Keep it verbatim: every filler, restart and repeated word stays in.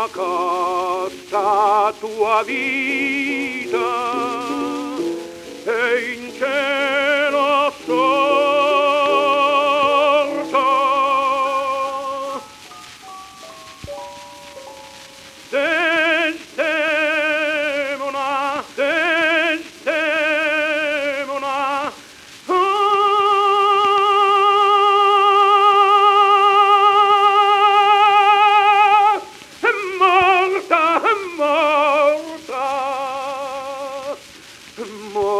ma costa tua vita e in cielo sorto Desdemona, Desdemona, ah, è morta, è morta, è morta.